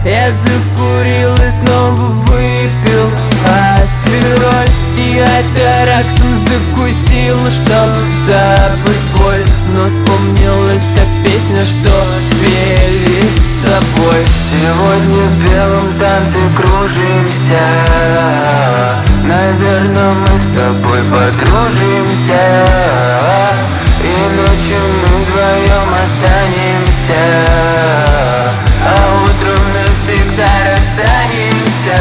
Я закурил и снова выпил аспироль, и атараксом закусил, чтоб забыть боль. Но вспомнилась та песня, что пели с тобой. Сегодня в белом танце кружимся, наверное, мы с тобой подружимся, и ночью мы вдвоем останемся, а утром навсегда расстанемся.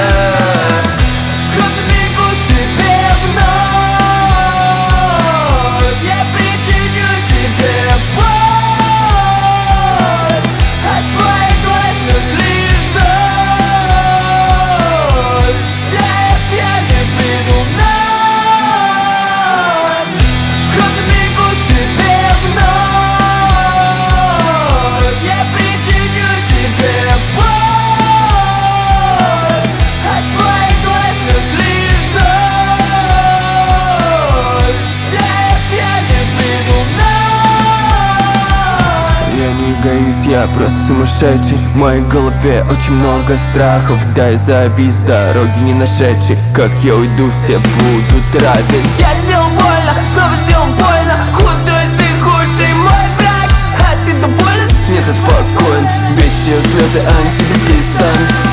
Эгоист, я просто сумасшедший. В моей голове очень много страхов. Да, я завис, дороги не нашедший. Как я уйду, все будут рады. Я сделал больно, снова сделал больно. Худой ты худший мой враг. А ты доволен? Нет, я спокоен. Ведь все слезы антидепрессант.